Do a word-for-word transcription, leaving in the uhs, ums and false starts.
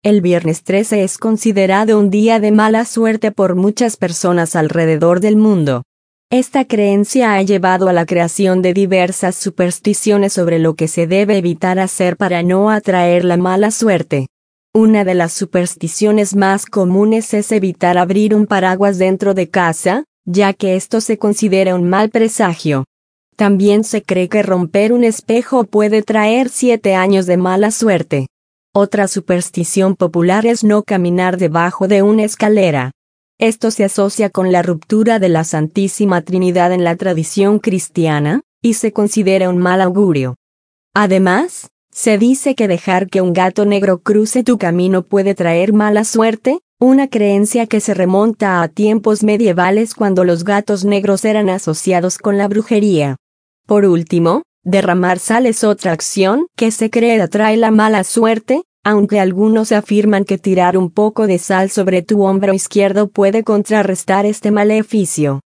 El viernes trece es considerado un día de mala suerte por muchas personas alrededor del mundo. Esta creencia ha llevado a la creación de diversas supersticiones sobre lo que se debe evitar hacer para no atraer la mala suerte. Una de las supersticiones más comunes es evitar abrir un paraguas dentro de casa, ya que esto se considera un mal presagio. También se cree que romper un espejo puede traer siete años de mala suerte. Otra superstición popular es no caminar debajo de una escalera. Esto se asocia con la ruptura de la Santísima Trinidad en la tradición cristiana, y se considera un mal augurio. Además, se dice que dejar que un gato negro cruce tu camino puede traer mala suerte, una creencia que se remonta a tiempos medievales cuando los gatos negros eran asociados con la brujería. Por último, derramar sal es otra acción que se cree atrae la mala suerte, aunque algunos afirman que tirar un poco de sal sobre tu hombro izquierdo puede contrarrestar este maleficio.